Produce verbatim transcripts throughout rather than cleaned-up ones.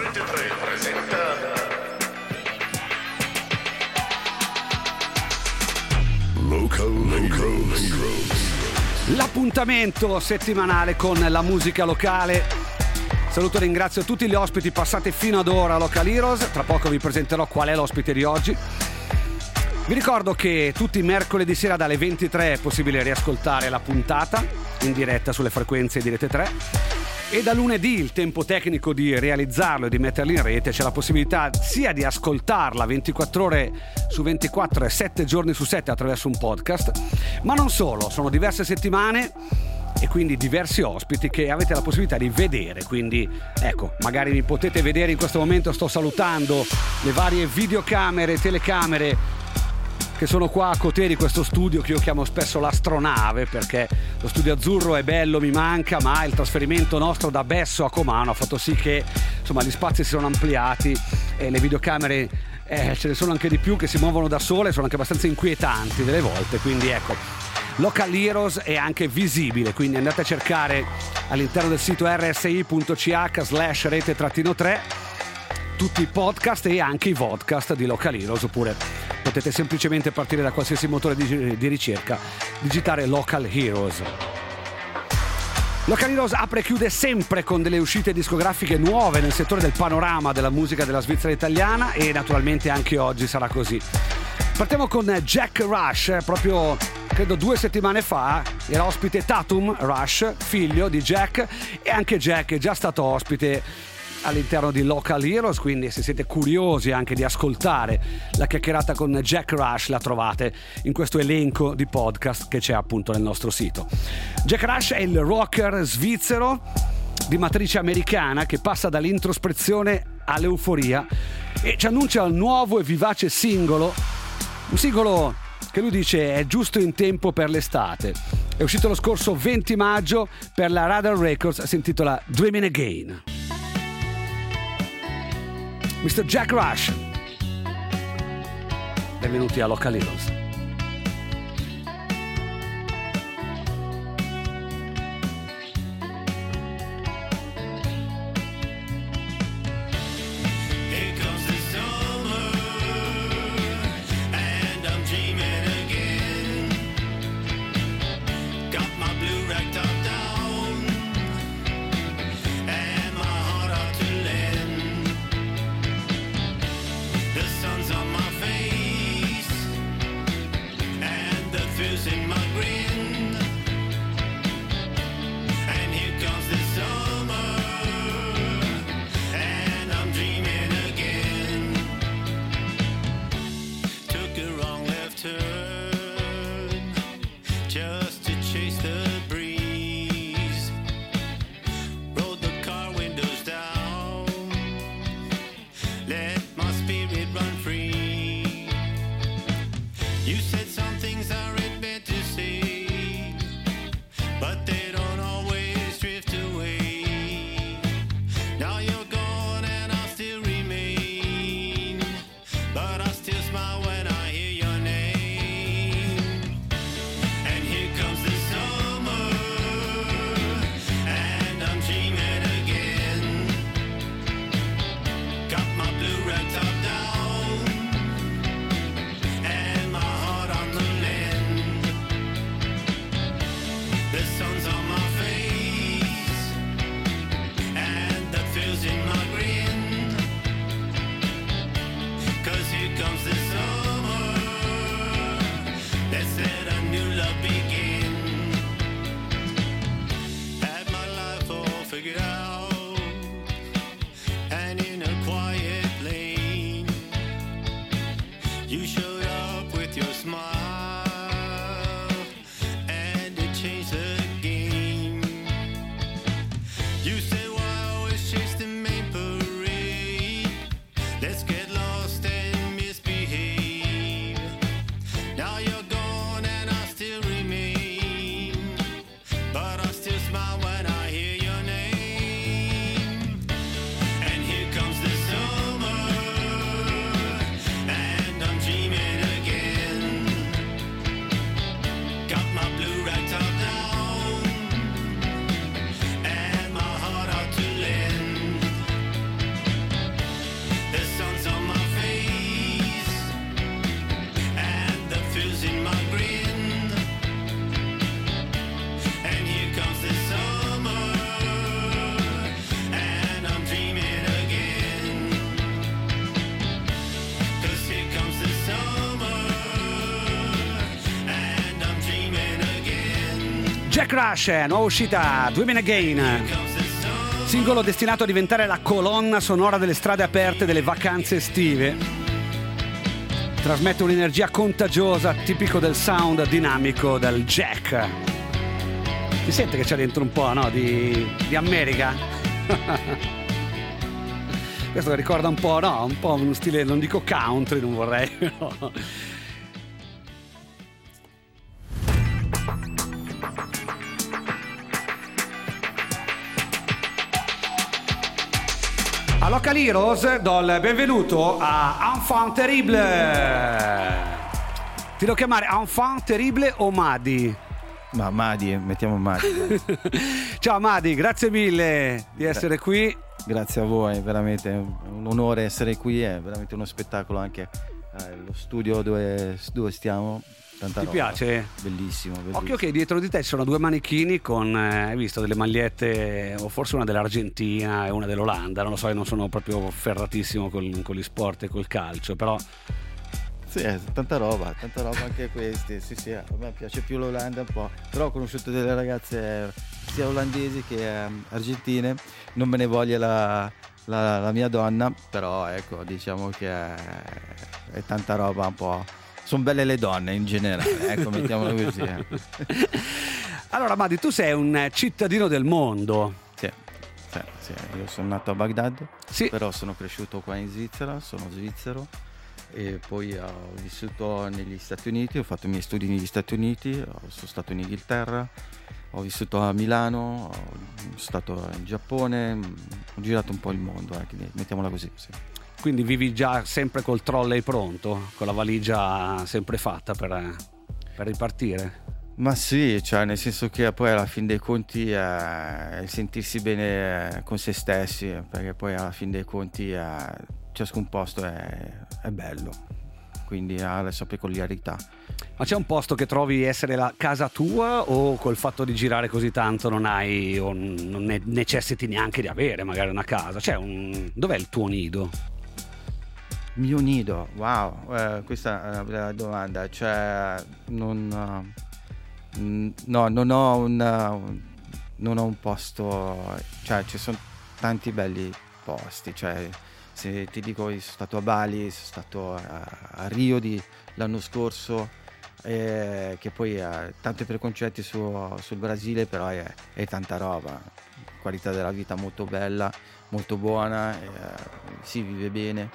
ventitré presenta Local Heroes. L'appuntamento settimanale con la musica locale. Saluto e ringrazio tutti gli ospiti passati fino ad ora a Local Heroes. Tra poco vi presenterò qual è l'ospite di oggi. Vi ricordo che tutti i mercoledì sera dalle ventitré è possibile riascoltare la puntata in diretta sulle frequenze di Rete tre, e da lunedì il tempo tecnico di realizzarlo e di metterlo in rete, c'è la possibilità sia di ascoltarla ventiquattro ore su ventiquattro e sette giorni su sette attraverso un podcast, ma non solo, sono diverse settimane e quindi diversi ospiti che avete la possibilità di vedere. Quindi ecco, magari mi potete vedere in questo momento, sto salutando le varie videocamere, telecamere che sono qua a Coteri, questo studio che io chiamo spesso l'astronave, perché lo studio azzurro è bello, mi manca, ma il trasferimento nostro da Besso a Comano ha fatto sì che insomma gli spazi si sono ampliati e le videocamere eh, ce ne sono anche di più che si muovono da sole, sono anche abbastanza inquietanti delle volte, quindi ecco, Local Heroes è anche visibile, quindi andate a cercare all'interno del sito erre esse i punto ci acca slash rete trattino tre tutti i podcast e anche i vodcast di Local Heroes, oppure potete semplicemente partire da qualsiasi motore di, di ricerca, digitare Local Heroes. Local Heroes apre e chiude sempre con delle uscite discografiche nuove nel settore del panorama della musica della Svizzera italiana, e naturalmente anche oggi sarà così. Partiamo con Jack Rush, proprio credo due settimane fa era ospite Tatum Rush, figlio di Jack, e anche Jack è già stato ospite all'interno di Local Heroes, quindi se siete curiosi anche di ascoltare la chiacchierata con Jack Rush la trovate in questo elenco di podcast che c'è appunto nel nostro sito. Jack Rush è il rocker svizzero di matrice americana che passa dall'introspezione all'euforia e ci annuncia il nuovo e vivace singolo, un singolo che lui dice è giusto in tempo per l'estate. È uscito lo scorso venti maggio per la Radar Records, si intitola Dreaming Again. mister Jack Rush, benvenuti a Local Heroes. Got my blue rag top down and my heart Crash, nuova uscita, Dreaming Again, singolo destinato a diventare la colonna sonora delle strade aperte delle vacanze estive. Trasmette un'energia contagiosa, tipico del sound dinamico del Jack. Si sente che c'è dentro un po', no, di, di America? Questo ricorda un po', no, un po' uno stile, non dico country, non vorrei, no. A Local Heroes do il benvenuto a Enfant Terrible. Ti devo chiamare Enfant Terrible o Madi? Ma Madi, mettiamo Madi. Ciao Madi, grazie mille di essere qui. Grazie a voi, veramente un onore essere qui, è veramente uno spettacolo anche eh, lo studio dove, dove stiamo. Tanta Ti roba. piace? Bellissimo, bellissimo. Occhio che dietro di te ci sono due manichini con, eh, hai visto, delle magliette, o forse una dell'Argentina e una dell'Olanda, non lo so, io non sono proprio ferratissimo col, con gli sport e col calcio, però... Sì, tanta roba, tanta roba anche questi, sì sì, a me piace più l'Olanda un po', però ho conosciuto delle ragazze sia olandesi che um, argentine, non me ne voglia la, la, la mia donna, però ecco, diciamo che è, è tanta roba un po'... Sono belle le donne in generale, ecco, mettiamolo così. Allora Madi, tu sei un cittadino del mondo. Sì, sì, sì. Io sono nato a Baghdad, Sì. però sono cresciuto qua in Svizzera, sono svizzero e poi ho vissuto negli Stati Uniti, ho fatto i miei studi negli Stati Uniti, sono stato in Inghilterra, ho vissuto a Milano, sono stato in Giappone, ho girato un po' il mondo, eh, mettiamola così, sì. Quindi vivi già sempre col trolley pronto, con la valigia sempre fatta per, per ripartire? Ma sì, cioè nel senso che poi alla fin dei conti è il sentirsi bene con se stessi, perché poi alla fin dei conti è, ciascun posto è, è bello, quindi ha la sua peculiarità. Ma c'è un posto che trovi essere la casa tua o col fatto di girare così tanto non hai o non ne necessiti neanche di avere magari una casa? C'è un... Dov'è il tuo nido? Mio nido, wow, eh, questa è una bella domanda, cioè non, uh, no, non ho un, uh, non ho un posto, cioè ci sono tanti belli posti, cioè se ti dico io sono stato a Bali, sono stato a, a Rio di, l'anno scorso, eh, che poi ha tanti preconcetti su, sul Brasile, però è, è tanta roba, qualità della vita molto bella, molto buona, eh, si vive bene.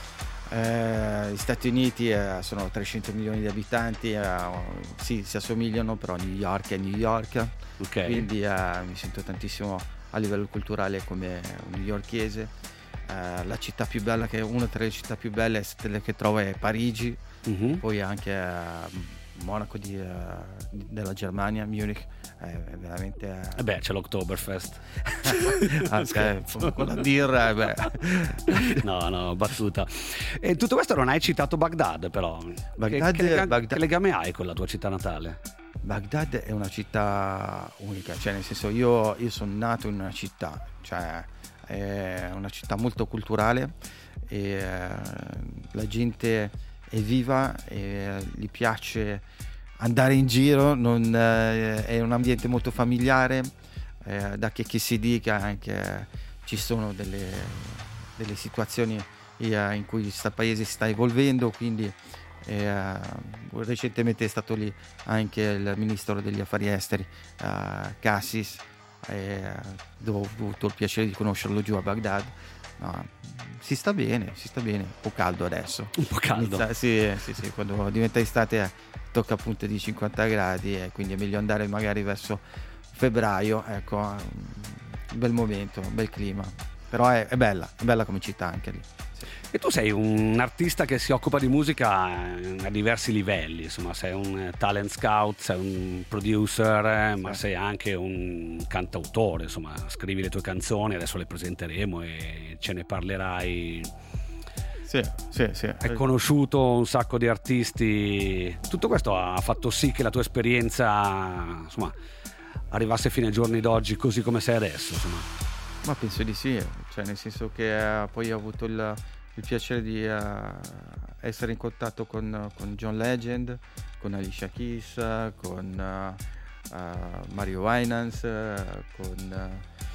Eh, gli Stati Uniti eh, sono trecento milioni di abitanti, eh, sì, si assomigliano, però New York è New York, Ok. quindi eh, mi sento tantissimo a livello culturale come un newyorkese. Eh, la città più bella, che una delle città più belle che trovo è Parigi, Mhm. poi anche eh, Monaco di, eh, della Germania, Munich, è veramente eh, E beh, c'è l'Oktoberfest. ah, eh, con la birra, eh, beh. No, no, battuta. E in tutto questo non hai citato Baghdad, però. Baghdad- che, che, lega- Baghdad- che legame hai con la tua città natale? Baghdad è una città unica, cioè nel senso io, io sono nato in una città, cioè è una città molto culturale e eh, la gente è viva e gli piace andare in giro, non, eh, è un ambiente molto familiare, eh, da che, che si dica anche ci sono delle, delle situazioni eh, in cui questo paese si sta evolvendo, quindi eh, recentemente è stato lì anche il ministro degli affari esteri eh, Cassis, eh, dove ho avuto il piacere di conoscerlo giù a Baghdad. No, si sta bene, si sta bene, un po' caldo adesso. Un po' caldo. Inizia- sì, sì, sì, quando diventa estate eh, tocca punte di cinquanta gradi e quindi è meglio andare magari verso febbraio, ecco, un bel momento, un bel clima. Però è, è bella, è bella come città anche lì. Sì. E tu sei un artista che si occupa di musica a diversi livelli, insomma, sei un talent scout, sei un producer, eh, ma Sì. sei anche un cantautore, insomma, scrivi le tue canzoni, adesso le presenteremo e ce ne parlerai. Sì, sì, sì. Hai conosciuto un sacco di artisti, tutto questo ha fatto sì che la tua esperienza, insomma, arrivasse fino ai giorni d'oggi così come sei adesso, insomma. Ma penso di sì, cioè nel senso che eh, poi ho avuto il, il piacere di eh, essere in contatto con, con John Legend, con Alicia Keys, con, uh, Mario Winans, uh, con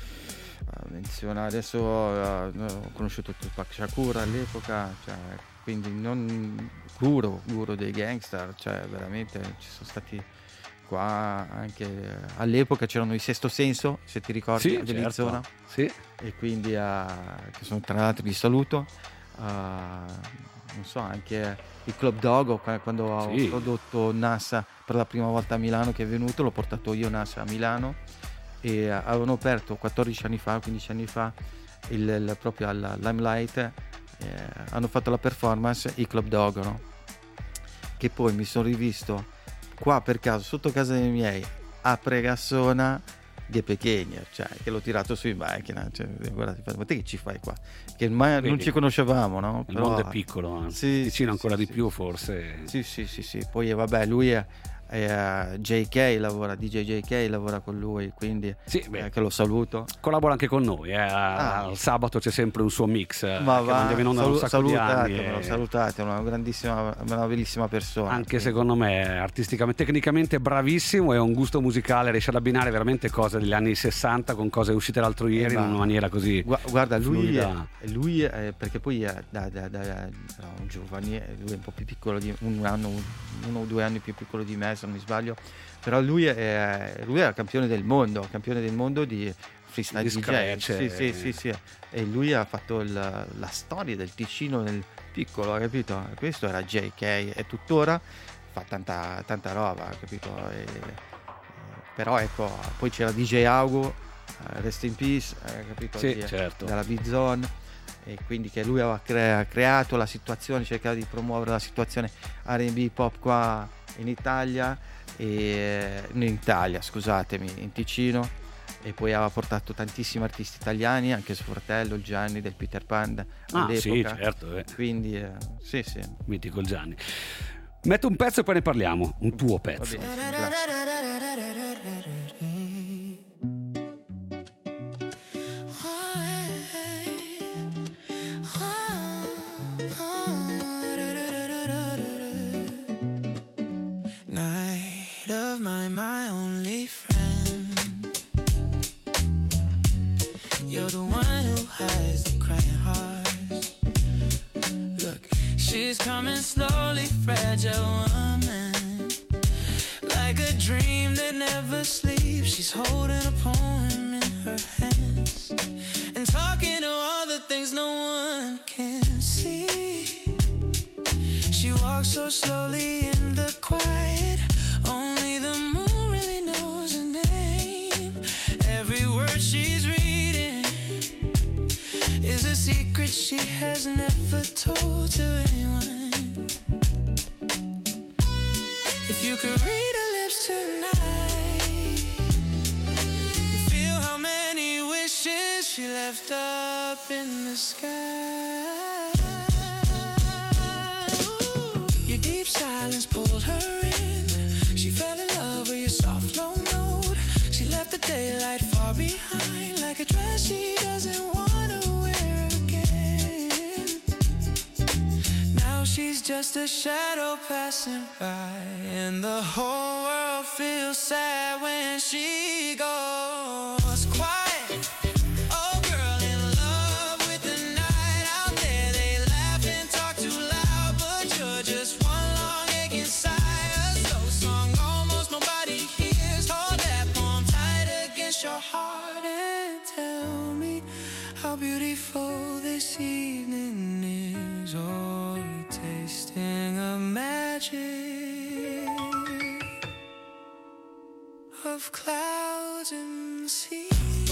uh, menziona adesso uh, ho conosciuto Tupac Shakur all'epoca, cioè, quindi non guru, guru dei gangster, cioè veramente ci sono stati qua anche all'epoca, c'erano i Sesto Senso, se ti ricordi, sì, dell'Arizona, certo. Sì. E quindi uh, che sono, tra l'altro li saluto, uh, non so, anche il Club Dogo, quando sì. ho prodotto NASA per la prima volta a Milano, che è venuto, l'ho portato io NASA a Milano, e uh, avevano aperto quattordici anni fa, quindici anni fa il, il, proprio al Limelight, eh, hanno fatto la performance i Club Dogo, no? Che poi mi sono rivisto qua per caso sotto casa dei miei a Pregassona di Pechegna, cioè che l'ho tirato su in macchina, cioè, guarda, ma te che ci fai qua? Che mai non ci conoscevamo, no? Il Però, mondo è piccolo, sì, vicino sì, ancora sì, di sì, più sì. forse. Sì, sì, sì, sì. Poi vabbè, lui è, è J K, lavora, D J J K lavora con lui, quindi sì, beh, eh, che lo saluto. Collabora anche con noi, eh. Ah. Al sabato c'è sempre un suo mix, ma che va, mandiamo in onda salu- un sacco di anni. Salutatelo, salutate, una grandissima, una bellissima persona. Anche quindi. Secondo me artisticamente, tecnicamente bravissimo, e un gusto musicale, riesce ad abbinare veramente cose degli anni sessanta con cose uscite l'altro ieri, eh, in una maniera così guarda, lui, è, fluida. lui è, perché poi è da, da, da, da un giovane, lui è un po' più piccolo di un anno, uno o due anni più piccolo di me, se non mi sbaglio, però lui è, lui è campione del mondo, campione del mondo di freestyle di D J. scratch, sì, sì, sì, sì. E lui ha fatto il, la storia del Ticino nel piccolo, capito? Questo era J K e tuttora fa tanta, tanta roba, capito? E, però ecco, poi c'era D J Augo, rest in peace, capito? Sì, di, certo. Dalla B-Zone, e quindi che lui aveva crea, creato la situazione, cercava di promuovere la situazione R and B pop qua in Italia, e in Italia, scusatemi, in Ticino, e poi aveva portato tantissimi artisti italiani, anche suo fratello il Gianni del Peter Pan ah, all'epoca. sì, certo, eh. Quindi eh, sì, sì. Mitico il Gianni. Metto un pezzo e poi ne parliamo, un tuo pezzo. Va bene, grazie. Night of my, my only friend, you're the one who has the crying heart. Look, she's coming slowly, fragile woman, like a dream that never sleeps. She's holding a poem in her hands and talking to all the things no one can see. She walks so slowly in the quiet, only the moon really knows her name. Every word she's reading is a secret she has never told to anyone. If you could read her lips tonight, you feel how many wishes she left up in the sky. Ooh, your deep silence pulled her in. She fell in love with your soft low note. She left the daylight far behind, like a dress she doesn't want to wear again. Now she's just a shadow passing by, and the whole world feels sad when she goes quiet. Oh girl, in love with the night out there, they laugh and talk too loud, but you're just one long aching sigh. A slow song almost nobody hears. Hold that poem tight against your heart and tell me how beautiful this evening is. Oh, tasting of magic of clouds and sea.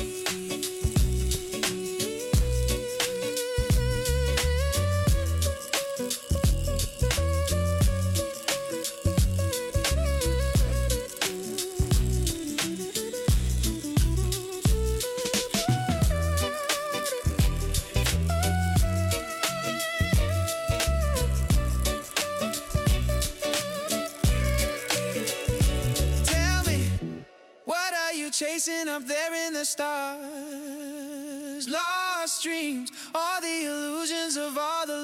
Chasing up there in the stars, lost dreams, all the illusions of all the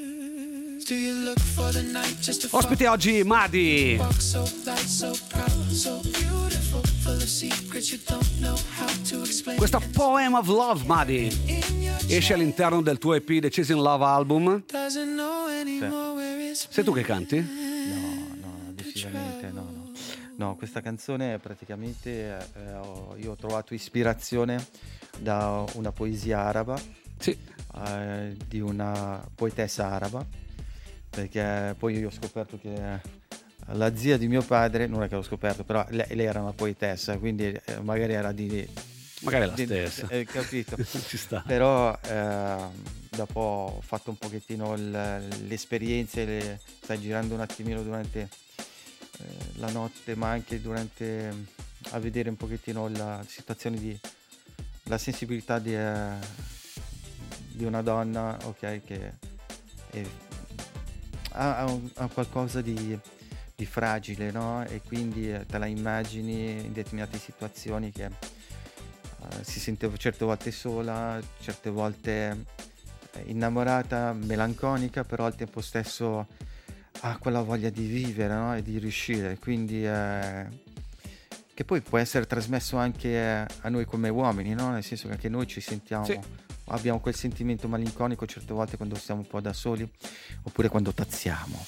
lovers. Do you look for the night just to Ospite oggi Madi. walk so light, so proud? so beautiful, full of secrets you don't know how to explain. Questa Poem of Love, Muddy, esce all'interno del tuo E P The Chasing Love album. Doesn't know anymore where it's Sei tu che canti? No, no, decisamente no, no. No, questa canzone praticamente eh, ho, io ho trovato ispirazione da una poesia araba, Sì. eh, di una poetessa araba, perché poi io ho scoperto che la zia di mio padre, non è che l'ho scoperto, però lei, lei era una poetessa, quindi eh, magari era di... Magari è la di- stessa. eh, capito. Ci sta. Però eh, dopo ho fatto un pochettino il- le esperienze, le, stai girando un attimino durante eh, la notte, ma anche durante a vedere un pochettino la situazione di la sensibilità di, eh, di una donna, ok, che è- ha, ha un- ha qualcosa di, di fragile, no? E quindi eh, te la immagini in determinate situazioni che eh, si sente certe volte sola, certe volte eh, innamorata, melanconica, però al tempo stesso ha quella voglia di vivere, no? E di riuscire, quindi eh, che poi può essere trasmesso anche eh, a noi come uomini, no? Nel senso che anche noi ci sentiamo, Sì. abbiamo quel sentimento malinconico certe volte quando stiamo un po' da soli, oppure quando tazziamo.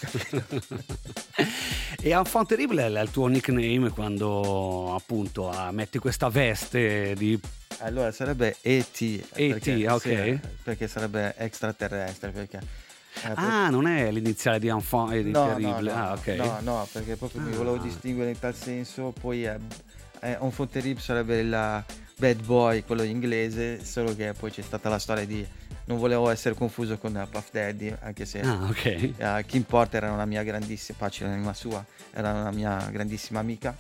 E Enfant Terrible è il tuo nickname quando appunto ah, metti questa veste di... Allora sarebbe E T. E T, perché- ok. sì, perché sarebbe extraterrestre, perché eh, Ah, non è l'iniziale di Enfant e di no, Terrible. no, no, ah, ok. no, no, perché proprio mi Ah. volevo distinguere in tal senso. Poi eh, eh, Enfant Terrible sarebbe il bad boy, quello inglese, solo che poi c'è stata la storia di non volevo essere confuso con uh, Puff Daddy, anche se Ah, ok. eh, Kim Porter era una mia grandissima, pace l'anima sua, era una mia grandissima amica,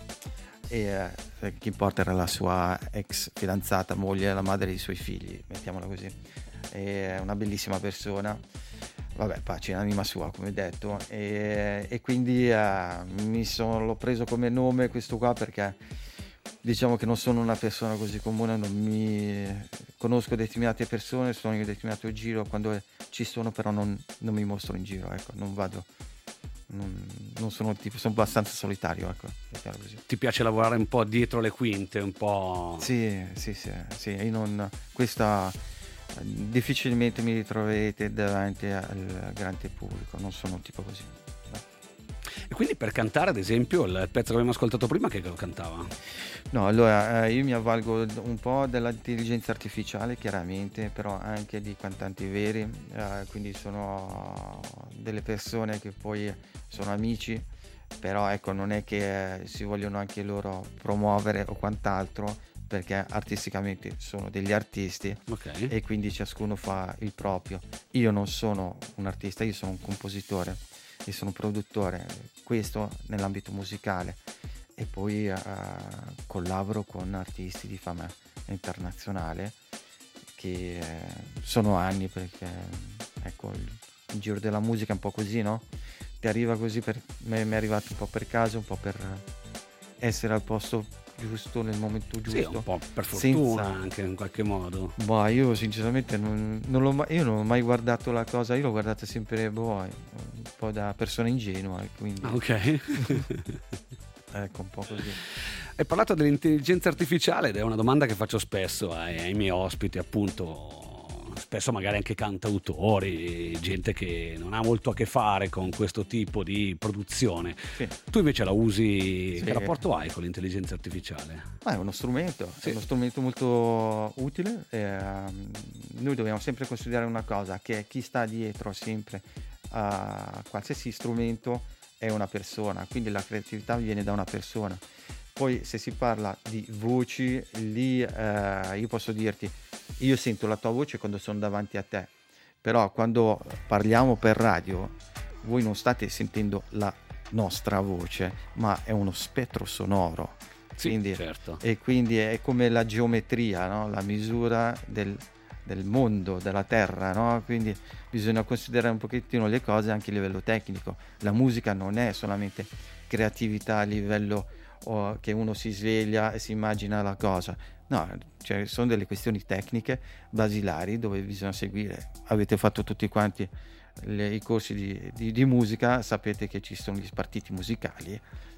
e eh, Kim Porter era la sua ex fidanzata, moglie, la madre dei suoi figli, mettiamola così. È una bellissima persona, vabbè, pace l'anima sua, come detto, e, e quindi eh, mi sono, l'ho preso come nome questo qua perché diciamo che non sono una persona così comune, non mi conosco determinate persone, sono in determinato giro, quando ci sono però non, non mi mostro in giro, ecco, non vado, non, non sono il tipo, sono abbastanza solitario, ecco, mettiamola così. Ti piace lavorare un po' dietro le quinte, un po'... Sì, sì, sì, sì, io non, questa difficilmente mi ritroverete davanti al grande pubblico, non sono un tipo così. No. E quindi per cantare, ad esempio, il pezzo che abbiamo ascoltato prima, che lo cantava? No, allora eh, io mi avvalgo un po' dell'intelligenza artificiale, chiaramente, però anche di cantanti veri, eh, quindi sono delle persone che poi sono amici, però ecco, non è che eh, si vogliono anche loro promuovere o quant'altro, perché artisticamente sono degli artisti Ok. e quindi ciascuno fa il proprio. Io non sono un artista, io sono un compositore e sono un produttore, questo nell'ambito musicale, e poi eh, collaboro con artisti di fama internazionale che eh, sono anni, perché ecco, il, il giro della musica è un po' così, no? Ti arriva così, per me mi è arrivato un po' per caso, un po' per essere al posto giusto nel momento giusto. Sì, un po' per fortuna senza- anche in qualche modo. Boh, io sinceramente non, non l'ho mai, io non ho mai guardato la cosa, io l'ho guardata sempre boh, un po' da persona ingenua, e quindi Ah, ok. ecco, un po' così. Hai parlato dell'intelligenza artificiale ed è una domanda che faccio spesso ai, ai miei ospiti, appunto, spesso magari anche cantautori, gente che non ha molto a che fare con questo tipo di produzione. Sì. Tu invece la usi, Sì. che rapporto hai con l'intelligenza artificiale? Ma è uno strumento, Sì. è uno strumento molto utile. E, ehm, noi dobbiamo sempre considerare una cosa, che chi sta dietro sempre a qualsiasi strumento è una persona, quindi la creatività viene da una persona. Poi se si parla di voci, lì eh, io posso dirti, io sento la tua voce quando sono davanti a te, però quando parliamo per radio voi non state sentendo la nostra voce, ma è uno spettro sonoro. Sì, Quindi- certo. E quindi è come la geometria, no? La misura del, del mondo, della terra, no? Quindi bisogna considerare un pochettino le cose anche a livello tecnico. La musica non è solamente creatività a livello oh, che uno si sveglia e si immagina la cosa, no, cioè sono delle questioni tecniche basilari dove bisogna seguire. Avete fatto tutti quanti le, i corsi di, di, di musica, sapete che ci sono gli spartiti musicali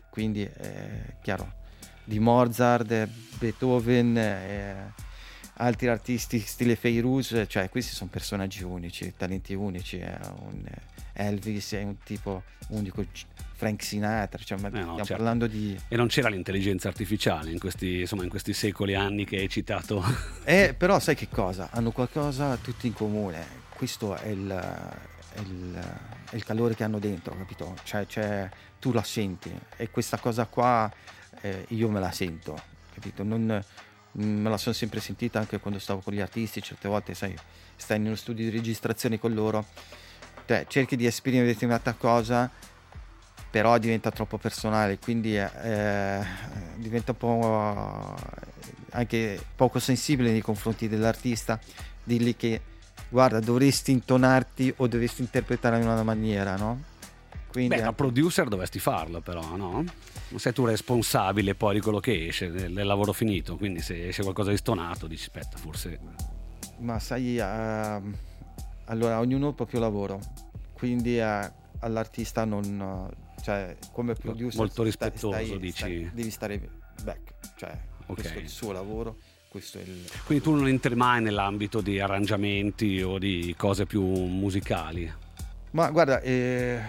quindi eh, chiaro, di Mozart, Beethoven, eh, altri artisti stile Feiruz, cioè questi sono personaggi unici, talenti unici, è un, Elvis è un tipo unico, Frank Sinatra, cioè, ma eh no, stiamo certo. parlando di... E non c'era l'intelligenza artificiale in questi, insomma, in questi secoli anni che hai citato. Eh, però sai che cosa? Hanno qualcosa tutti in comune, questo è il, è il, è il calore che hanno dentro, capito? Cioè, cioè tu la senti e questa cosa qua eh, io me la sento, capito? Non, me la sono sempre sentita anche quando stavo con gli artisti, certe volte sai, stai nello studio di registrazione con loro, cioè, cerchi di esprimere determinata cosa, però diventa troppo personale, quindi eh, diventa un po' anche poco sensibile nei confronti dell'artista, dirgli che guarda dovresti intonarti o dovresti interpretare in una maniera, no? Quindi Beh, da anche... producer dovresti farlo però, no? Non sei tu responsabile poi di quello che esce, del, del lavoro finito, quindi se esce qualcosa di stonato dici aspetta forse... Ma sai, uh, allora ognuno ha il proprio lavoro, quindi uh, all'artista non... Uh, cioè come producer molto stai, rispettoso, stai, dici. stai, devi stare back, cioè Okay. questo è il suo lavoro, questo è il... Quindi tu non entri mai nell'ambito di arrangiamenti o di cose più musicali? Ma guarda, eh,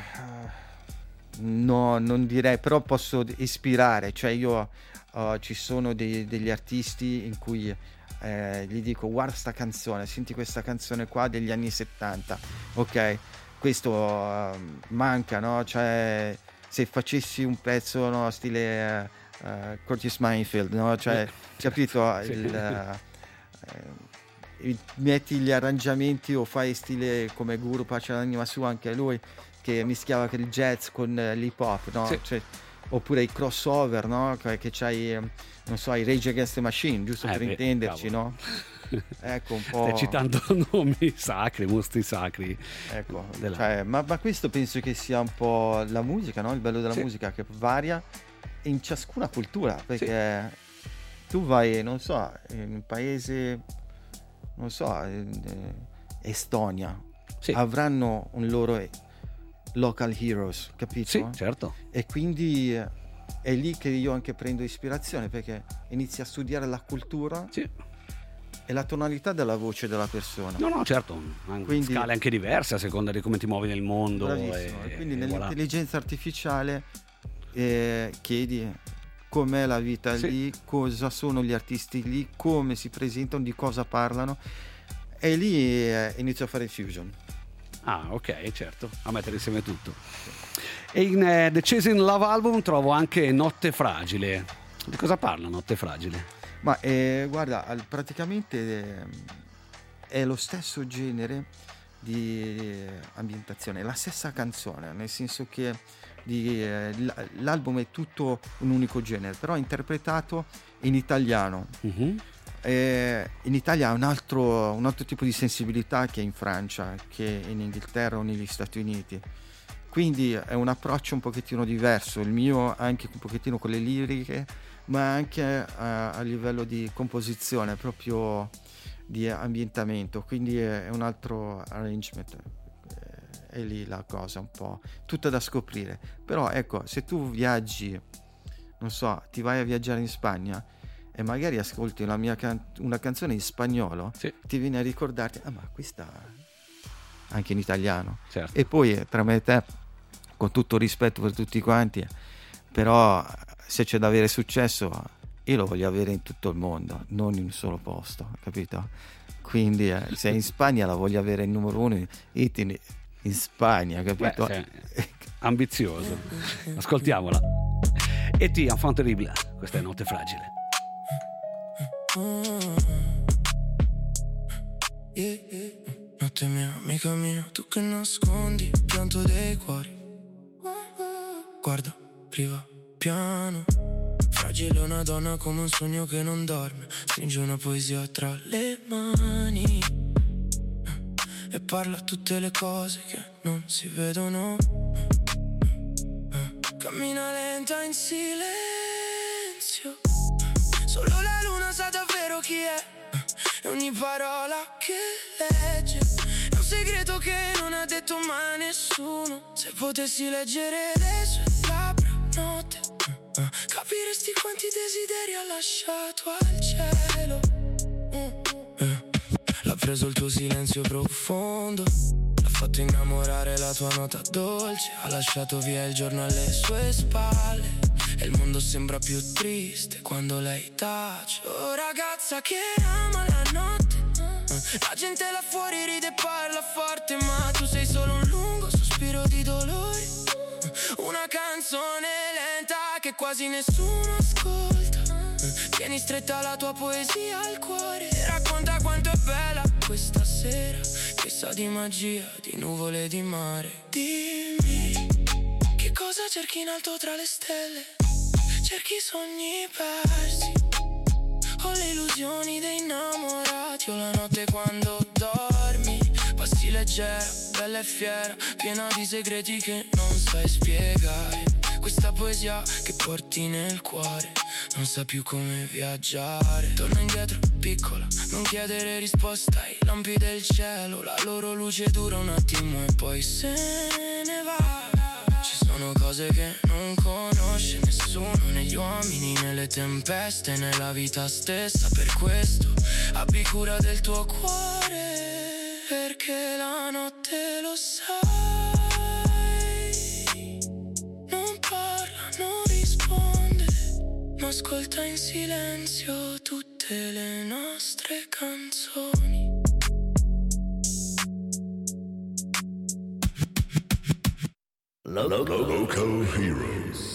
no, non direi, però posso ispirare, cioè io uh, ci sono dei, degli artisti in cui eh, gli dico guarda sta canzone, senti questa canzone qua degli anni settanta, ok? Questo uh, manca, no? Cioè se facessi un pezzo, no, stile uh, uh, Curtis Mayfield, no? Cioè, capito? Sì. Il, uh, uh, metti gli arrangiamenti o fai stile come Guru, pace all'anima sua, anche lui che mischiava il jazz con l'hip hop, no? Sì. Cioè, oppure i crossover, no? Che c'hai, non so, i Rage Against the Machine, giusto Eh, per beh, intenderci, cavolo. no? Ecco un po'. Stai citando nomi sacri, mostri sacri. Ecco, della... cioè, ma, ma questo penso che sia un po' la musica, no? Il bello della Sì. musica che varia in ciascuna cultura, perché sì. Tu vai, non so, in un paese, non so, in, eh, Estonia, sì. avranno un loro local heroes, capito? Sì, certo. E quindi è lì che io anche prendo ispirazione, perché inizi a studiare la cultura. Sì. E la tonalità della voce della persona. No, no, certo, hanno quindi, scale anche diverse a seconda di come ti muovi nel mondo. Bravissimo. E, e quindi e nell'intelligenza voilà. artificiale eh, chiedi com'è la vita sì. lì, cosa sono gli artisti lì, come si presentano, di cosa parlano, e lì eh, inizio a fare fusion. Ah, ok, certo, a mettere insieme tutto. E in uh, The Chasing Love Album trovo anche Notte Fragile. Di cosa parla Notte Fragile? Ma eh, guarda, praticamente eh, è lo stesso genere di eh, ambientazione, la stessa canzone, nel senso che di, eh, l'album è tutto un unico genere, però interpretato in italiano. Mm-hmm. Eh, in Italia ha un altro, un altro tipo di sensibilità che in Francia, che in Inghilterra o negli Stati Uniti. Quindi è un approccio un pochettino diverso, il mio anche un pochettino con le liriche, ma anche a, a livello di composizione, proprio di ambientamento, quindi è, è un altro arrangement, è lì la cosa un po' tutta da scoprire. Però ecco, se tu viaggi, non so, ti vai a viaggiare in Spagna e magari ascolti una mia can- una canzone in spagnolo, sì. ti viene a ricordarti, ah ma questa anche in italiano, certo. E poi tra me e te, con tutto rispetto per tutti quanti, però se c'è da avere successo io lo voglio avere in tutto il mondo, non in un solo posto, capito? Quindi eh, se in Spagna la voglio avere il numero uno hit in, in Spagna, capito? Beh, sì. Ambizioso. Ascoltiamola. E ti enfant terrible, questa è Notte Fragile. Yeah, yeah. Notte mia, amica mia, tu che nascondi il pianto dei cuori. Guarda, arriva piano. Fragile una donna come un sogno che non dorme. Stringe una poesia tra le mani e parla tutte le cose che non si vedono. Cammina lenta in silenzio. Solo la luna sa davvero chi è. E ogni parola che legge è un segreto che non ha detto mai nessuno. Se potessi leggere le sue labbra notte, capiresti quanti desideri ha lasciato al cielo. mm. eh. L'ha preso il tuo silenzio profondo, l'ha fatto innamorare la tua nota dolce, ha lasciato via il giorno alle sue spalle e il mondo sembra più triste quando lei tace. Oh ragazza che ama la notte, la gente là fuori ride e parla forte, ma tu sei solo un lungo sospiro di dolore, una canzone lenta che quasi nessuno ascolta. Tieni stretta la tua poesia al cuore e racconta quanto è bella questa sera, che sa di magia, di nuvole, di mare. Dimmi, che cosa cerchi in alto tra le stelle? Cerchi sogni persi, ho le illusioni dei innamorati, ho la notte quando dormi, passi leggera, bella e fiera, piena di segreti che non sai spiegare. Questa poesia che porti nel cuore non sa più come viaggiare. Torna indietro, piccola, non chiedere risposta ai lampi del cielo. La loro luce dura un attimo e poi se ne va. Ci sono cose che non conosce nessuno, negli uomini, nelle tempeste, nella vita stessa. Per questo abbi cura del tuo cuore, perché la notte lo sai. Non parla, non risponde, ma ascolta in silenzio tutte le nostre canzoni. Loco, Loco Heroes.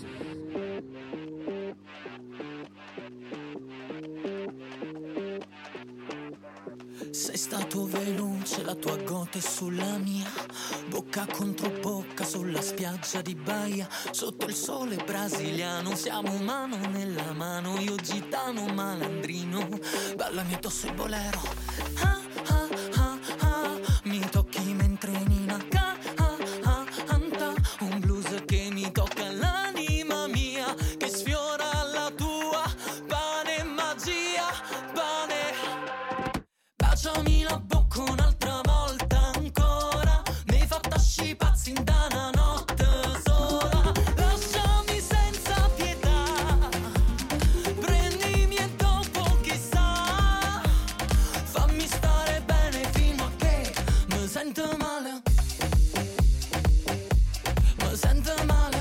Sei stato veloce, la tua gota è sulla mia, bocca contro bocca sulla spiaggia di Baia, sotto il sole brasiliano, siamo mano nella mano, io gitano malandrino, ballami addosso il bolero. Ah, ah, ah, ah, mi tocchi mentre Nina canta, un blues che mi tocca l'anima mia, che sfiora la tua, pane e magia, pane. Baciami la bocca un'altra volta ancora, mi hai fatto asci pazzi in da una notte sola. Lasciami senza pietà, prendimi e dopo chissà, fammi stare bene fino a che mi sento male, mi sento male,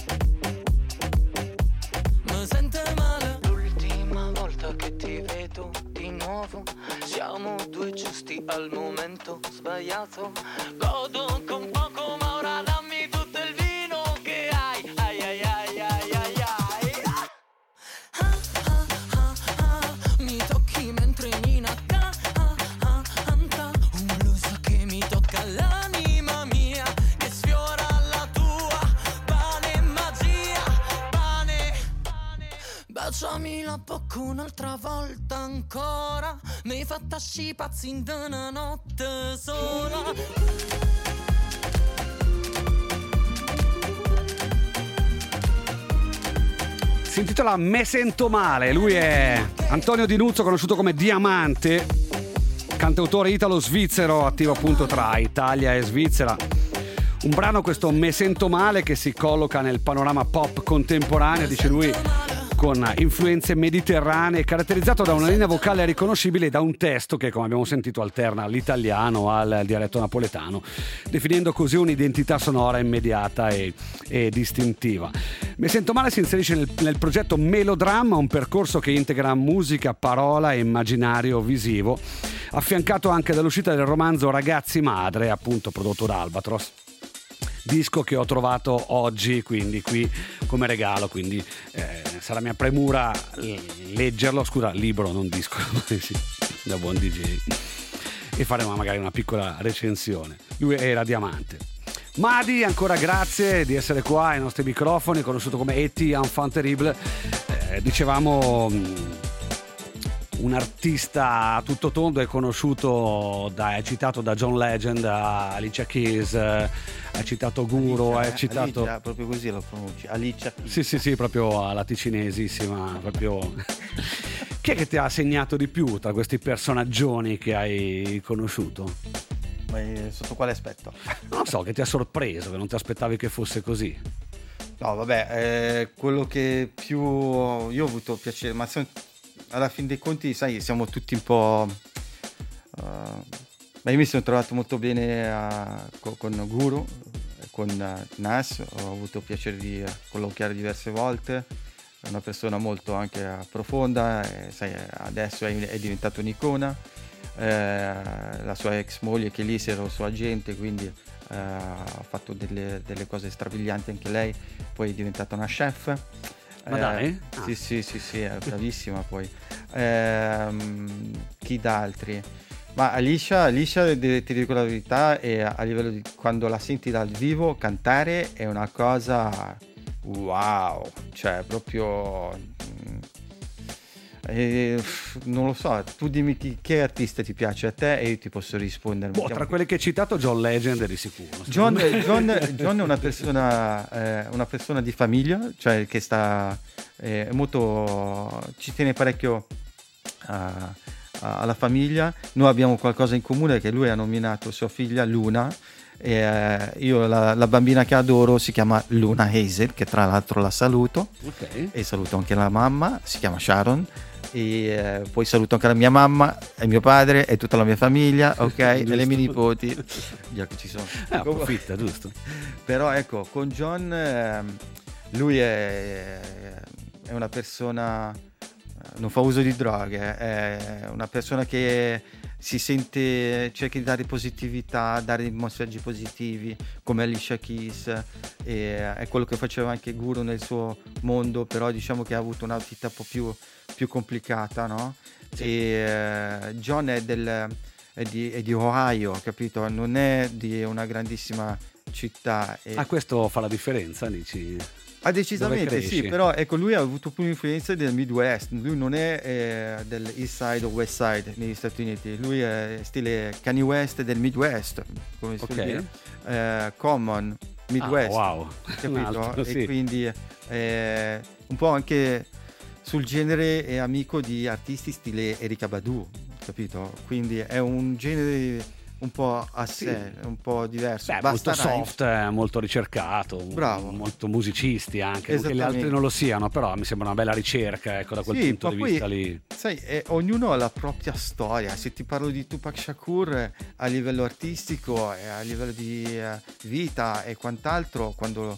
mi sento male. L'ultima volta che ti vedo di nuovo, siamo due giusti al momento sbagliato. Godo con poco, ma ora dammi tutto il vino che hai. Ai ai ai ai ai ai. Ah, ah, ah, ah, mi tocchi mentre Nina canta, un blues che mi tocca l'anima mia, che sfiora la tua, pane e magia, pane. Baciami la bocca un'altra volta ancora, mi hai fatto asci pazzi in una notte sola. Si intitola Me sento male, lui è Antonio Di Nuzzo, conosciuto come Diamante, cantautore italo-svizzero, attivo appunto tra Italia e Svizzera. Un brano, questo Me sento male, che si colloca nel panorama pop contemporaneo, dice lui, con influenze mediterranee, caratterizzato da una linea vocale riconoscibile e da un testo che, come abbiamo sentito, alterna l'italiano al dialetto napoletano, definendo così un'identità sonora immediata e, e distintiva. Me sento male si inserisce nel, nel progetto Melodramma, un percorso che integra musica, parola e immaginario visivo, affiancato anche dall'uscita del romanzo Ragazzi Madre, appunto prodotto da Albatros. Disco che ho trovato oggi, quindi qui come regalo, quindi eh, sarà mia premura leggerlo, scusa, libro, non disco, sì, da buon D J, e faremo magari una piccola recensione. Lui era Diamante. Madi, ancora grazie di essere qua ai nostri microfoni, conosciuto come E T Enfant Terrible. Eh, dicevamo un artista a tutto tondo, è conosciuto, da, è citato da John Legend a Alicia Keys, hai citato Guru, hai citato Alicia, proprio così lo pronunci, Alicia Keys. Sì sì sì, proprio alla ticinesissima, proprio. Chi è che ti ha segnato di più tra questi personaggioni che hai conosciuto? Ma sotto quale aspetto? Non so, che ti ha sorpreso, che non ti aspettavi che fosse così. No, vabbè, eh, quello che più io ho avuto piacere, ma son- alla fin dei conti, sai, siamo tutti un po'. Uh, ma io mi sono trovato molto bene a- co- con Guru, con uh, Nas, ho avuto il piacere di uh, colloquiare diverse volte. È una persona molto anche uh, profonda, e, sai, adesso è, è diventata un'icona. Eh, la sua ex moglie che lì era sua agente, quindi eh, ha fatto delle, delle cose strabilianti anche lei, poi è diventata una chef. Ma Eh, dai? sì, Ah. sì, sì, sì, è bravissima poi. Ehm, chi d'altri? Ma Alicia, Alicia, de- ti dico la verità, è a livello di quando la senti dal vivo cantare è una cosa wow, cioè proprio mm, eh, non lo so, tu dimmi chi, che artista ti piace a te e io ti posso rispondere. Boh, tra quelli che hai citato, John Legend è di sicuro. John, John, John è una persona, eh, una persona di famiglia, cioè che sta eh, molto, ci tiene parecchio a- a- alla famiglia. Noi abbiamo qualcosa in comune, che lui ha nominato sua figlia Luna. E, eh, io la, la bambina che adoro si chiama Luna Hazel, che tra l'altro la saluto, Ok. e saluto anche la mamma, si chiama Sharon. E eh, poi saluto anche la mia mamma e mio padre e tutta la mia famiglia, ok, e le mie nipoti, già che ci sono. Eh, approfitta, giusto. Però ecco, con John ehm, lui è, è una persona, non fa uso di droghe, è una persona che si sente, cerca di dare positività, dare messaggi positivi, come Alicia Keys, e è quello che faceva anche Guru nel suo mondo, però diciamo che ha avuto una vita un po' più, più complicata, no? E eh, John è, del, è, di, è di Ohio, capito? Non è di una grandissima città. E Ah, questo fa la differenza, dici? ah, decisamente Dove sì, cresci? però ecco, lui ha avuto più influenze del Midwest, lui non è eh, del East Side o West Side negli Stati Uniti, lui è stile Kanye West del Midwest, come si Ok. suol dire, eh, Common, Midwest, Ah, wow. Un capito? altro, E sì. quindi eh, un po' anche sul genere è amico di artisti stile Erykah Badu, capito? Quindi è un genere un po' a sé, un po' diverso. Beh, Basta molto Rhymes. soft, eh, molto ricercato, Bravo. molto musicisti anche, non che gli Esattamente. altri non lo siano, però mi sembra una bella ricerca, ecco, da quel Sì, punto ma di poi, vista lì. sai, eh, ognuno ha la propria storia. Se ti parlo di Tupac Shakur eh, a livello artistico e a livello di eh, vita e quant'altro, quando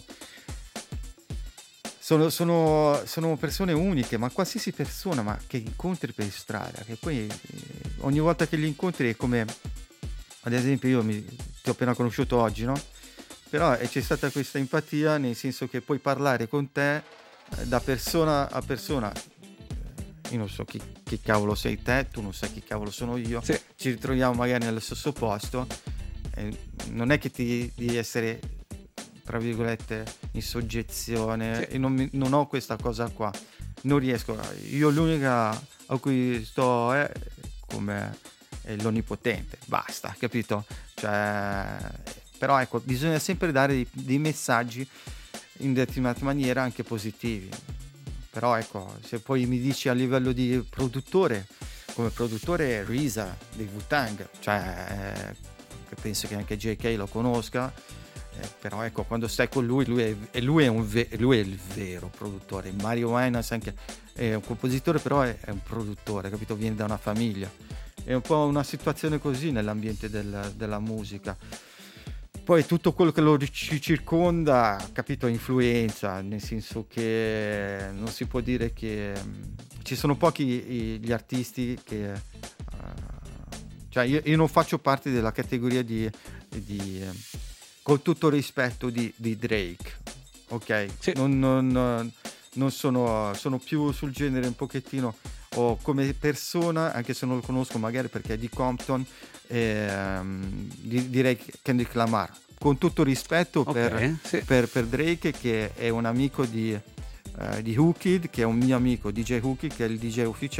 sono, sono, sono persone uniche, ma qualsiasi persona ma che incontri per strada, che poi eh, ogni volta che li incontri è come, ad esempio, io mi, ti ho appena conosciuto oggi, no? Però eh, c'è stata questa empatia, nel senso che puoi parlare con te eh, da persona a persona. Io non so chi, chi cavolo sei te, tu non sai chi cavolo sono io, Sì. ci ritroviamo magari nello stesso posto, eh, non è che ti devi essere, tra virgolette, in soggezione, Sì. e non, mi- non ho questa cosa qua, non riesco, io l'unica a cui sto è come è l'onnipotente, basta, capito? Cioè, però ecco, bisogna sempre dare dei, dei messaggi in determinata maniera anche positivi. Però ecco, se poi mi dici a livello di produttore, come produttore Risa dei Wu-Tang, cioè eh, penso che anche J K lo conosca, eh, però ecco, quando stai con lui, lui è, e lui è, un ve- lui è il vero produttore. Mario Winans anche è un compositore, però è, è un produttore, capito? Viene da una famiglia. È un po' una situazione così nell'ambiente del- della musica. Poi tutto quello che lo ci circonda, capito, influenza, nel senso che non si può dire che mh, ci sono pochi i- gli artisti che uh, cioè io, io non faccio parte della categoria di, di eh, con tutto rispetto di, di Drake, ok? Sì. Non, non, non sono, sono più sul genere un pochettino, o come persona, anche se non lo conosco magari perché è di Compton, ehm, di- direi Kendrick Lamar, con tutto rispetto Ok, per, sì. per, per Drake, che è un amico di, eh, di Whoo Kid, che è un mio amico D J Whoo Kid, che è il D J ufficiale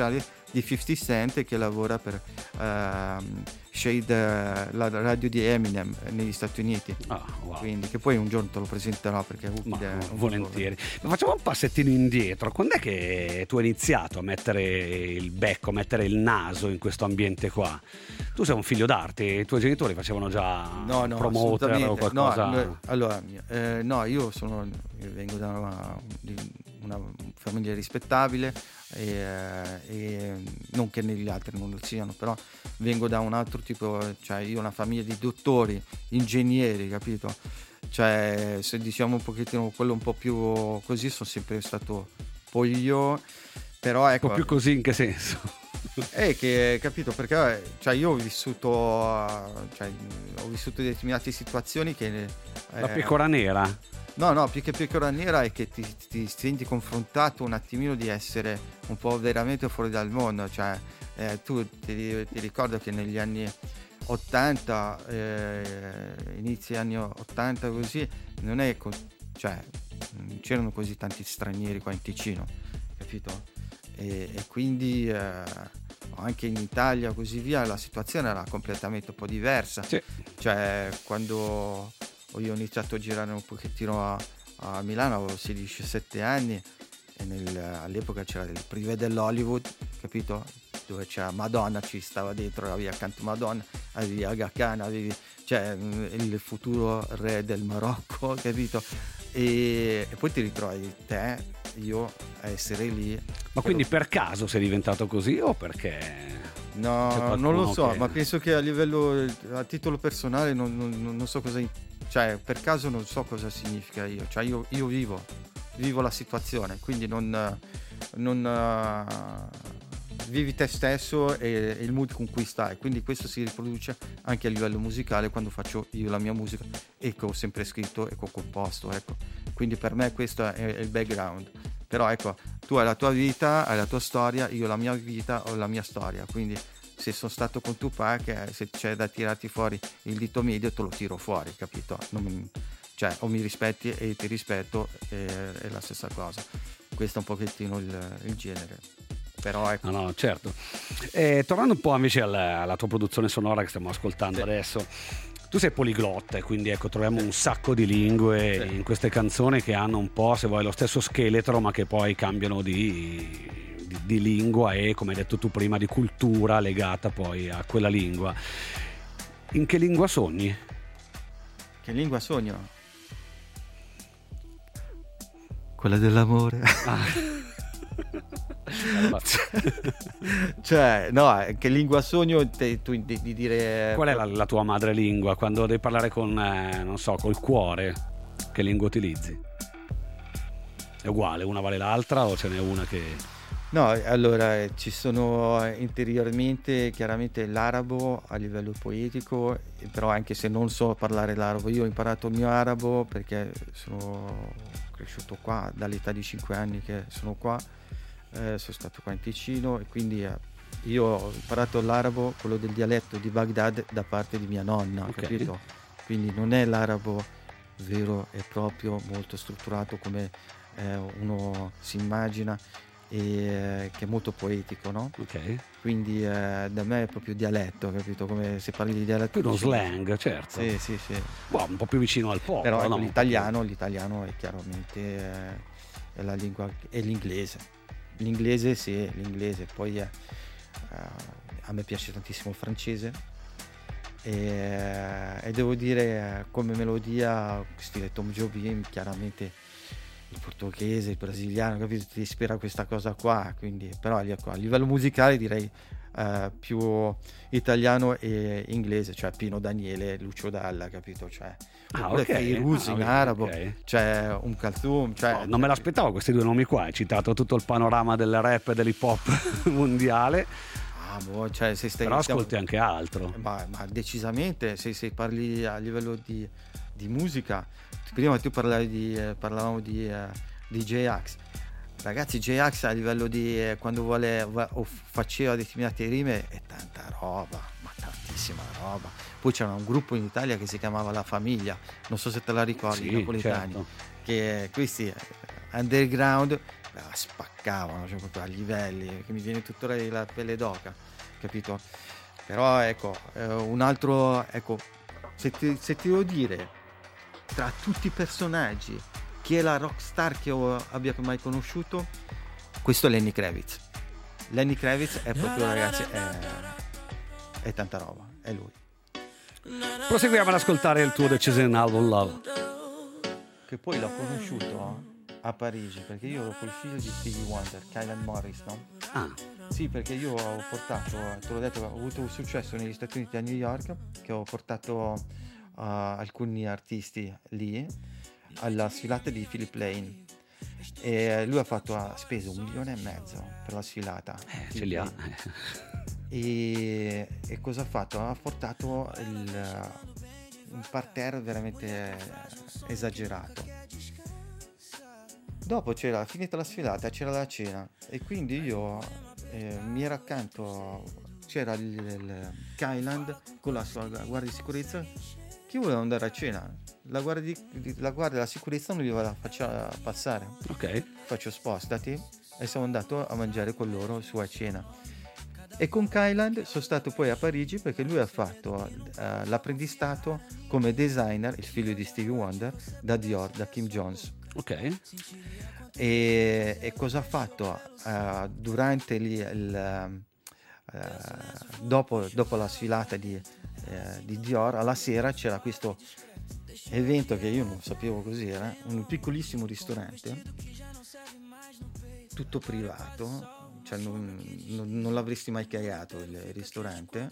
di fifty Cent, che lavora per ehm, Shade, la radio di Eminem negli Stati Uniti. Ah, wow. Quindi, che poi un giorno te lo presenterò, perché Ma, è un volentieri. Ma facciamo un passettino indietro. Quando è che tu hai iniziato a mettere il becco, a mettere il naso in questo ambiente qua? Tu sei un figlio d'arte, i tuoi genitori facevano già no, no, promoter o qualcosa? No, allora, eh, no, io sono io vengo da una, una famiglia rispettabile, e, e non che negli altri non lo siano, però vengo da un altro tipo, cioè io ho una famiglia di dottori, ingegneri, capito? Cioè, se diciamo un pochettino quello un po' più così, sono sempre stato poi io, però ecco, un po' più così in che senso? È che, capito, perché cioè io ho vissuto cioè, ho vissuto determinate situazioni che eh, la pecora nera? No, no, più che pecora nera è che ti, ti senti confrontato un attimino di essere un po' veramente fuori dal mondo, cioè eh, tu ti, ti ricordo che negli anni ottanta, eh, inizi anni ottanta così, non è co- cioè non c'erano così tanti stranieri qua in Ticino, capito? E, e quindi eh, anche in Italia così via la situazione era completamente un po' diversa. Sì. Cioè quando io ho iniziato a girare un pochettino a, a Milano avevo sedici diciassette anni e nel, all'epoca c'era il privé dell'Hollywood, capito? Dove c'era Madonna, ci stava dentro, avevi accanto Madonna, avevi Aga Khan, avevi cioè il futuro re del Marocco, capito? E, e poi ti ritrovi te, io a essere lì. Ma quindi per caso sei diventato così o perché? No, non lo so, che... ma penso che a livello, a titolo personale non, non, non so cosa, cioè per caso non so cosa significa io, cioè io, io vivo, vivo la situazione, quindi non, non uh, vivi te stesso e, e il mood con cui stai, quindi questo si riproduce anche a livello musicale quando faccio io la mia musica e che ho sempre scritto e che ho composto, ecco, quindi per me questo è, è il background. Però ecco, tu hai la tua vita, hai la tua storia, io la mia vita ho la mia storia, quindi se sono stato con Tupac, se c'è da tirarti fuori il dito medio te lo tiro fuori, capito? Non, cioè o mi rispetti e ti rispetto, è, è la stessa cosa. Questo è un pochettino il, il genere. Però ecco. No, no, certo. Eh, tornando un po' invece alla, alla tua produzione sonora che stiamo ascoltando, sì, adesso. Tu sei poliglotta, quindi ecco, troviamo un sacco di lingue, sì, in queste canzoni che hanno un po', se vuoi, lo stesso scheletro, ma che poi cambiano di, di, di lingua e, come hai detto tu prima, di cultura legata poi a quella lingua. In che lingua sogni? Che lingua sogno? Quella dell'amore. Ah. Cioè, no, che lingua sogno te, tu, di, di dire. Qual è la, la tua madrelingua? Quando devi parlare con, eh, non so, col cuore, che lingua utilizzi? È uguale, una vale l'altra o ce n'è una che... No, allora eh, ci sono interiormente chiaramente l'arabo a livello poetico, però anche se non so parlare l'arabo, io ho imparato il mio arabo perché sono cresciuto qua dall'età di cinque anni che sono qua. Eh, sono stato qua in Ticino e quindi eh, io ho imparato l'arabo, quello del dialetto di Baghdad, da parte di mia nonna, okay, capito? Quindi non è l'arabo vero e proprio, molto strutturato come eh, uno si immagina, e eh, che è molto poetico, no? Ok. Quindi eh, da me è proprio dialetto, capito? Come se parli di dialetto. Più uno slang, certo. Sì, sì, sì. Boh, un po' più vicino al popolo. Però no? l'italiano, l'italiano è chiaramente eh, è la lingua, è l'inglese. L'inglese sì, l'inglese, poi eh, a me piace tantissimo il francese e, e devo dire come melodia stile Tom Jobim, chiaramente il portoghese, il brasiliano, capito? Ti ispira questa cosa qua, quindi però a livello musicale direi uh, più italiano e inglese, cioè Pino Daniele, Lucio Dalla, capito? Cioè ah, ok, Feiruz ah, in okay, arabo, okay. Cioè un Kalthum, cioè no, non me l'aspettavo questi due nomi qua, hai citato tutto il panorama del rap e dell'hip hop mondiale. Ah, boh, cioè se stai, però stiamo, ascolti anche altro. Ma, ma decisamente, se, se parli a livello di, di musica, prima tu parlavi di eh, parlavamo di, eh, di J-Ax. Ragazzi, J-Ax a livello di eh, quando vuole o faceva determinate rime è tanta roba, ma tantissima roba. Poi c'era un gruppo in Italia che si chiamava La Famiglia, non so se te la ricordi, sì, i napoletani, certo, che questi underground, beh, spaccavano, cioè proprio a livelli che mi viene tuttora la pelle d'oca, capito? Però ecco, eh, un altro, ecco, se ti, se ti devo dire tra tutti i personaggi chi è la rockstar che io abbia mai conosciuto, questo è Lenny Kravitz. Lenny Kravitz è proprio, ragazzi, è, è tanta roba, è lui. Proseguiamo ad ascoltare il tuo Decision Album Love. Che poi l'ho conosciuto a Parigi, perché io ero col figlio di Stevie Wonder, Kylan Morris, no? Ah, Sì, perché io ho portato, te l'ho detto, ho avuto un successo negli Stati Uniti, a New York, che ho portato uh, alcuni artisti lì alla sfilata di Philip Lane, e lui ha fatto, ha speso un milione e mezzo per la sfilata. eh, ce li ha. E, e cosa ha fatto? Ha portato il, un parterre veramente esagerato. Dopo c'era, finita la sfilata, c'era la cena, e quindi io eh, mi ero accanto, c'era il, il Kyland con la sua guardia di sicurezza che voleva andare a cena. La guardia, di, la guardia della sicurezza non gli la faccia passare. Ok. Faccio spostati, e sono andato a mangiare con loro su a cena. E con Kyland sono stato poi a Parigi perché lui ha fatto uh, l'apprendistato come designer, il figlio di Stevie Wonder, da Dior, da Kim Jones. Ok. E, e cosa ha fatto uh, durante il, il uh, dopo, dopo la sfilata di, uh, di Dior, alla sera c'era questo evento che io non sapevo cos'era, un piccolissimo ristorante tutto privato, cioè non, non, non l'avresti mai cagato il ristorante.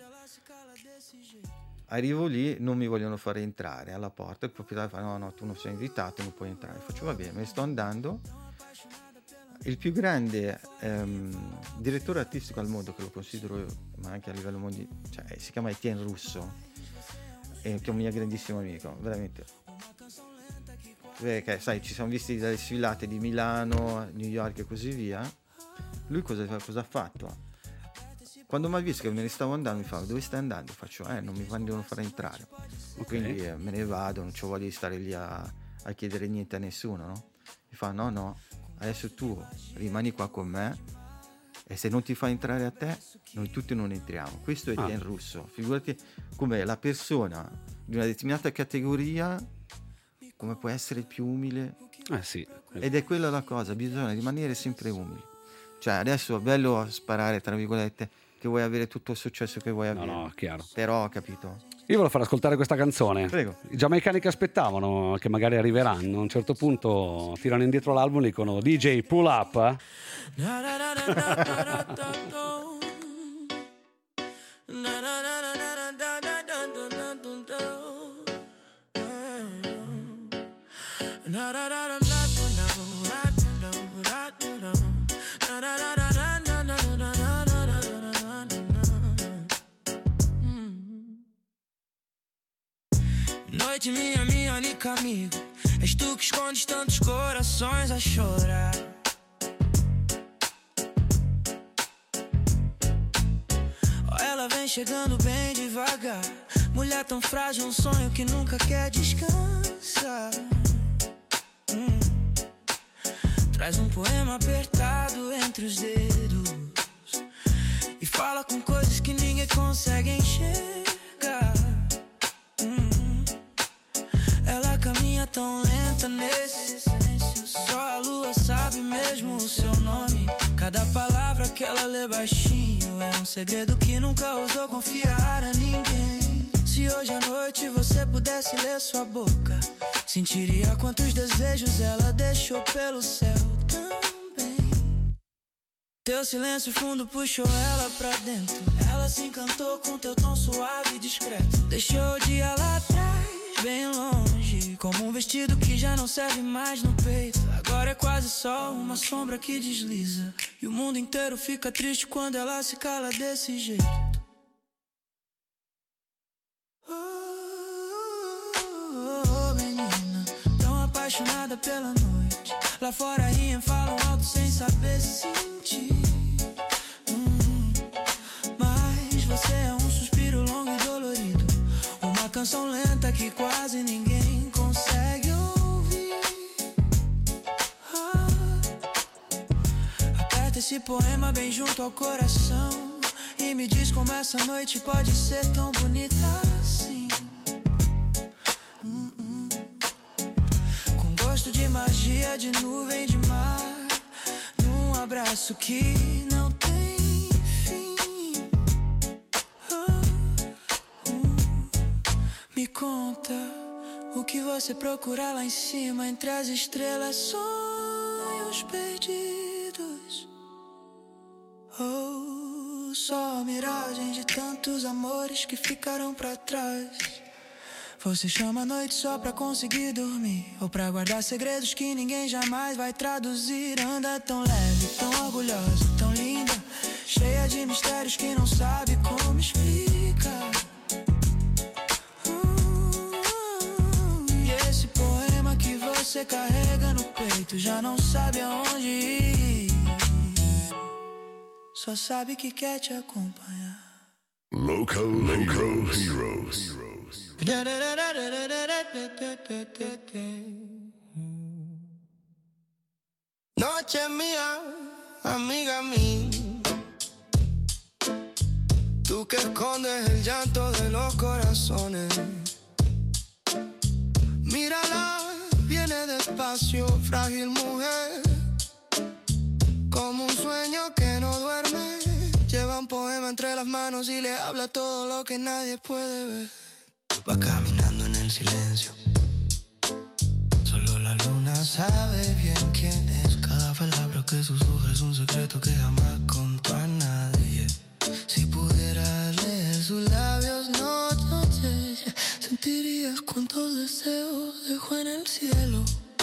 Arrivo lì, non mi vogliono fare entrare alla porta, il proprietario fa no no tu non sei invitato, non puoi entrare. Faccio va bene, me ne sto andando. Il più grande ehm, direttore artistico al mondo, che lo considero io, ma anche a livello mondiale, cioè, si chiama Etienne Russo, eh, che è un mio grandissimo amico, veramente. Perché sai, ci siamo visti dalle sfilate di Milano, New York e così via. Lui cosa, cosa ha fatto? Quando mi ha visto che me ne stavo andando, mi fa dove stai andando? Faccio eh non mi vogliono fare entrare, okay. Quindi eh, me ne vado, non c'ho voglia di stare lì a, a chiedere niente a nessuno, no? Mi fa no no adesso tu rimani qua con me, e se non ti fa entrare a te noi tutti non entriamo. Questo è Etienne ah. Russo, figurati come la persona di una determinata categoria come può essere più umile. Eh sì. Ed è quella la cosa, bisogna rimanere sempre umili. Cioè adesso è bello sparare tra virgolette che vuoi avere tutto il successo che vuoi avere. No, no, chiaro. Però, capito? Io volevo far ascoltare questa canzone. Prego. I giamaicani che aspettavano, che magari arriveranno, a un certo punto tirano indietro l'album e dicono D J pull up. Eh? Noite, minha, minha única amiga. És tu que escondes tantos corações a chorar. Oh, ela vem chegando bem devagar. Mulher tão frágil, um sonho que nunca quer descansar. hum. Traz um poema apertado entre os dedos e fala com coisas que ninguém consegue enxergar. hum. Ela caminha tão lenta nesse silêncio, só a lua sabe mesmo o seu nome. Cada palavra que ela lê baixinho é um segredo que nunca ousou confiar a ninguém. Se hoje à noite você pudesse ler sua boca, sentiria quantos desejos ela deixou pelo céu também. Teu silêncio fundo puxou ela pra dentro. Ela se encantou com teu tom suave e discreto. Deixou o dia lá atrás, bem longe, como um vestido que já não serve mais no peito. Agora é quase só uma sombra que desliza, e o mundo inteiro fica triste quando ela se cala desse jeito. Apaixonada pela noite, lá fora riem, falam alto sem saber sentir. hum, Mas você é um suspiro longo e dolorido, uma canção lenta que quase ninguém consegue ouvir. ah, esse poema bem junto ao coração e me diz como essa noite pode ser tão bonita assim. Hum-hum. Com gosto de magia, de nuvem, de mar, num abraço que não tem fim. Oh, hum. Me conta o que você procura lá em cima, entre as estrelas, sonhos perdidos. Oh, só a miragem de tantos amores que ficaram pra trás. Você chama a noite só pra conseguir dormir, ou pra guardar segredos que ninguém jamais vai traduzir. Anda tão leve, tão orgulhosa, tão linda, cheia de mistérios que não sabe como explicar. Você carrega no peito, já não sabe aonde ir, só sabe que quer te acompanhar. Local, local heroes. Noche mía, amiga mía, tú que escondes el llanto de los corazones. Mírala, viene despacio, frágil mujer, como un sueño que no duerme. Lleva un poema entre las manos y le habla todo lo que nadie puede ver. Va caminando en el silencio, solo la luna sabe bien quién es. Cada palabra que susurra es un secreto que jamás contó a nadie. Si pudieras leer sus labios noche, sentirías cuántos deseos dejó en el cielo.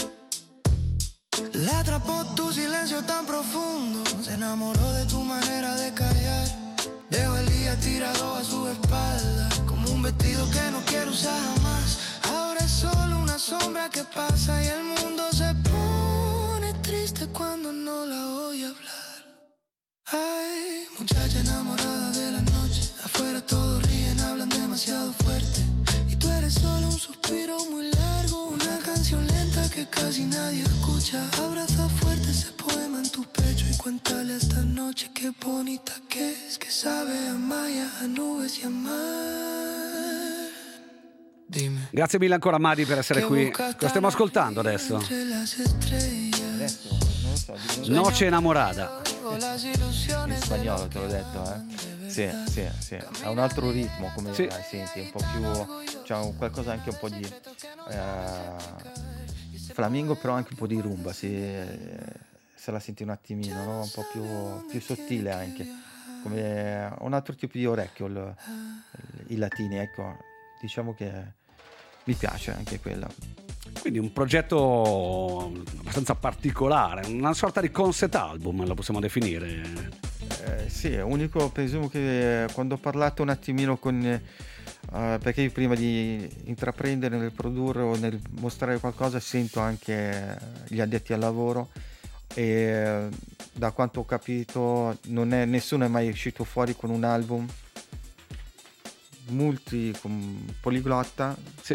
La atrapó tu silencio tan profundo, se enamoró de tu manera de callar. Dejó el día tirado a su espalda, como un vestido que no quiere usar jamás. Ahora es solo una sombra que pasa y el mundo se pone triste cuando no la oye hablar. Ay, muchacha enamorada de la noche, afuera todos ríen, hablan demasiado fuerte, y tú eres solo un suspiro muy largo, una canción lenta que casi nadie escucha. Abraza fuerte ese poema en tu pecho y cuéntale esta noche qué bonita que es, que sabe a Maya, a nubes y a mar. Dime. Grazie mille ancora Madi per essere qui. Cosa stiamo ascoltando adesso? Adesso non lo so, di- Noce Enamorada. in spagnolo te l'ho detto, eh? Sì, sì, sì. Ha un altro ritmo, come Sì. eh, senti, un po' più, c'ha un qualcosa anche un po' di eh, flamingo, però anche un po' di rumba, se, se la senti un attimino, no? Un po' più, più sottile anche, come un altro tipo di orecchio, il- i latini, ecco, diciamo che mi piace anche quella. Quindi un progetto abbastanza particolare, una sorta di concept album, lo possiamo definire. Eh, sì, unico, presumo che quando ho parlato un attimino con eh, perché io prima di intraprendere nel produrre o nel mostrare qualcosa sento anche gli addetti al lavoro, e da quanto ho capito non è, nessuno è mai uscito fuori con un album multi con poliglotta, Sì.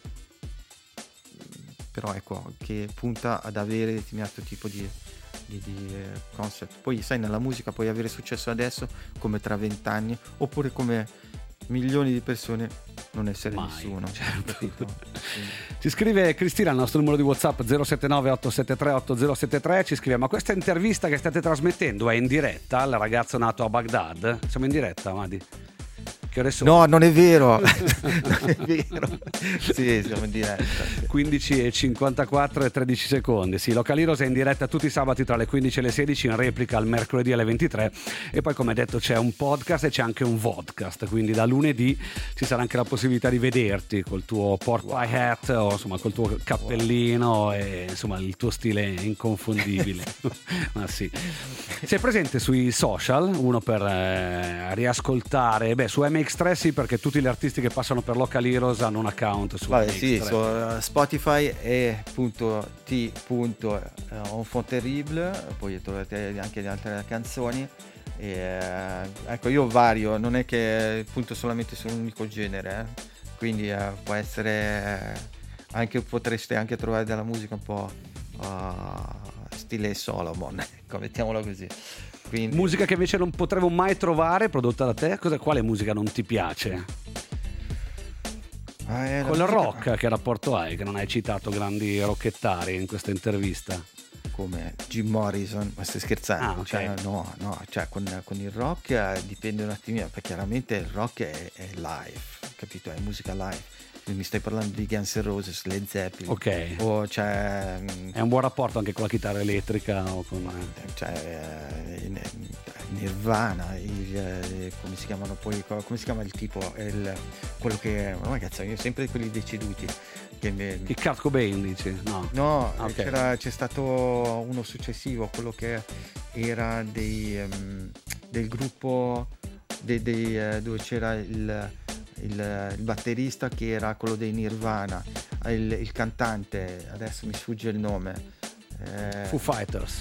però ecco, che punta ad avere determinato tipo di, di, di eh, concept. Poi sai, nella musica puoi avere successo adesso come tra vent'anni, oppure come milioni di persone non essere Mai, nessuno, certo. capito? Quindi- Ci scrive Cristina al nostro numero di WhatsApp zero sette nove otto sette tre otto zero sette tre, ci scrive: ma questa intervista che state trasmettendo è in diretta al ragazzo nato a Baghdad? Siamo in diretta, Madi? Che ore sono? No, non è vero, non è vero. Sì, siamo in diretta. Sì. quindici e cinquantaquattro e tredici secondi. Sì, Local Heroes è in diretta tutti i sabati tra le quindici e le sedici, in replica al mercoledì alle ventitré, e poi, come detto, c'è un podcast e c'è anche un vodcast, quindi da lunedì ci sarà anche la possibilità di vederti col tuo pork pie hat, o insomma col tuo cappellino, e insomma il tuo stile inconfondibile. Ma sì. Sei presente sui social, uno per eh, riascoltare, beh, su M X tre sì, perché tutti gli artisti che passano per Local Heroes hanno un account su Vabbè, M X tre. sì, su uh, Spotify è punto t punto enfant terrible, poi trovate anche le altre canzoni. E, eh, ecco, io vario, non è che punto solamente su un unico genere, eh. Quindi eh, può essere eh, anche, potreste anche trovare della musica un po' uh, stile Solomon, ecco, mettiamolo così. Quindi... Musica che invece non potremo mai trovare prodotta da te? Cosa, quale musica non ti piace? Ah, eh, Con il musica... rock, che rapporto hai? Che non hai citato grandi rockettari in questa intervista. Come Jim Morrison, ma stai scherzando? Ah, ok. Cioè, no, no, cioè con, con il rock eh, dipende un attimino, perché chiaramente il rock è, è live, capito? È musica live. Mi stai parlando di Guns N' Roses, Led Zeppelin. Ok. O cioè, È un buon rapporto anche con la chitarra elettrica o con... cioè eh, Nirvana, il, eh, come si chiamano poi, come si chiama il tipo, il, quello che, oh, ragazzi, io sempre quelli deceduti. Che mi... Il Kurt Cobain dici? No, no okay. c'era, c'è stato uno successivo, quello che era dei, um, del gruppo dei, dei, uh, dove c'era il, il, il batterista che era quello dei Nirvana, il, il cantante, adesso mi sfugge il nome, eh, Foo Fighters.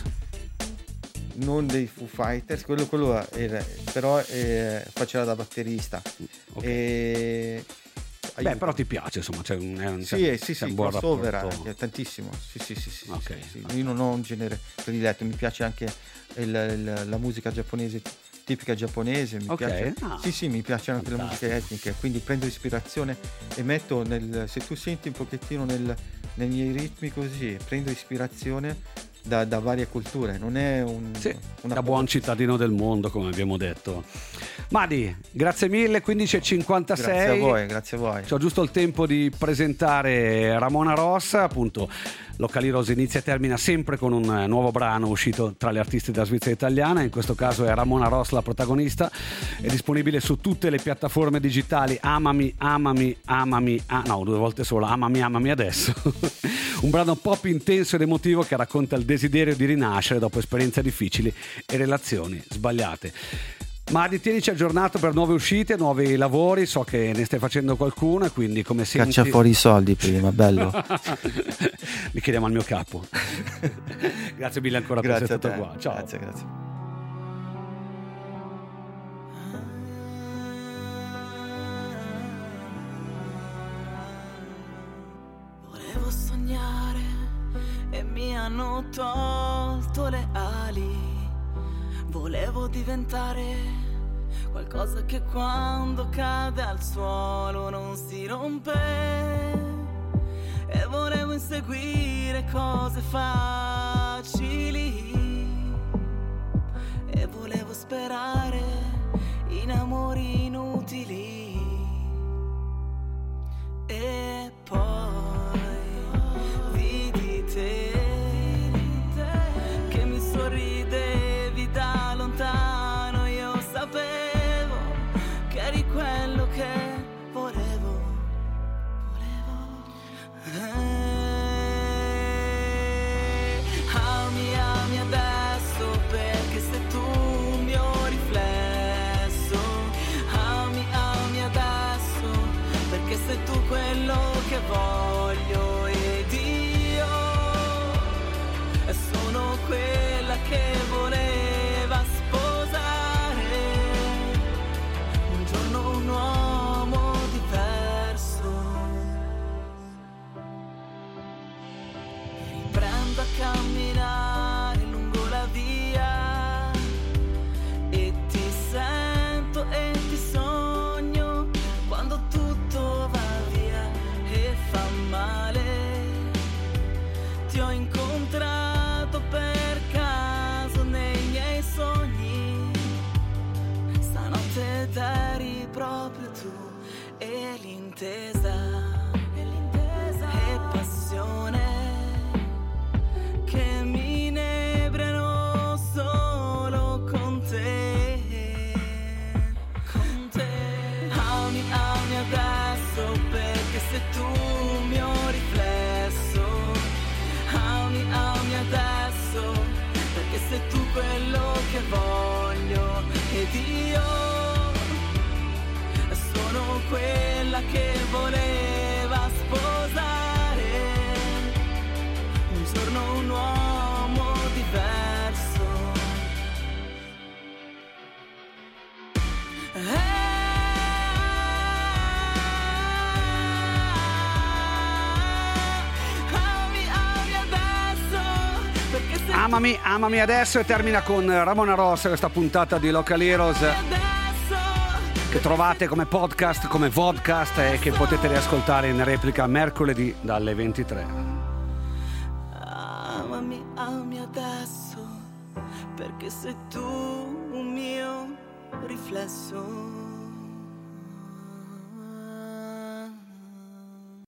Non dei Foo Fighters, quello, quello era, però eh, faceva da batterista. Okay. E... Beh, però ti piace, insomma, c'è un, è un, sì, c'è, sì, c'è sì, un buon crossover rapporto. anche, tantissimo. Sì, sì, sì, sì, Okay, sì, sì. okay. Io non ho un genere prediletto, mi piace anche il, il, la musica giapponese, tipica giapponese, mi Okay. piace. Ah, sì, sì, mi piacciono anche le fantastico. musiche etniche, quindi prendo ispirazione e metto nel, se tu senti un pochettino nel, nei miei ritmi così, prendo ispirazione da, da varie culture, non è un Sì, una da buon cittadino del mondo, come abbiamo detto. Madi, grazie mille, quindici e cinquantasei. Grazie a voi, grazie a voi. C'ho giusto il tempo di presentare Ramona Rossa, appunto. Locali Rose inizia e termina sempre con un nuovo brano uscito tra le artiste della Svizzera italiana, in questo caso è Ramona Ross la protagonista, è disponibile su tutte le piattaforme digitali. Amami, amami, amami, ah, no, due volte solo, amami, amami adesso. Un brano pop intenso ed emotivo che racconta il desiderio di rinascere dopo esperienze difficili e relazioni sbagliate. Madi, tienici aggiornato per nuove uscite, nuovi lavori, so che ne stai facendo qualcuno e quindi come senti... Caccia fuori i soldi prima, bello. Li chiediamo al mio capo. Grazie mille ancora Grazie per a essere te. stato qua. Ciao. Grazie, grazie. Volevo sognare e mi hanno tolto le ali. Volevo diventare qualcosa che quando cade al suolo non si rompe. E volevo inseguire cose facili. E volevo sperare in amori inutili. E poi vidi te che mi sorridevi da lontano. Io sapevo che eri quello che volevo, volevo. Eh, ami, ami adesso perché sei tu un mio riflesso. Ami, ami adesso perché sei tu quello che voglio ed io sono quella che voleva sposare un giorno un uomo diverso. Riprendo a camminare lungo la via e ti sento e ti sogno quando tutto va via e fa male. Ti ho incontrato per caso nei miei sogni. Stanotte eri proprio tu e l'intesa, e l'intesa e passione che mi inebriano solo con te, con te. Ami, ami adesso perché sei tu un mio riflesso. Ami, ami adesso perché sei tu quello che voglio ed io sono quella che voleva sposare un giorno un uomo diverso. Eh, Amami, amami adesso, e termina con Ramona Rossa questa puntata di Local Heroes, che trovate come podcast, come vodcast, e che potete riascoltare in replica mercoledì dalle ventitré. Amami, amami adesso, perché sei tu un mio riflesso.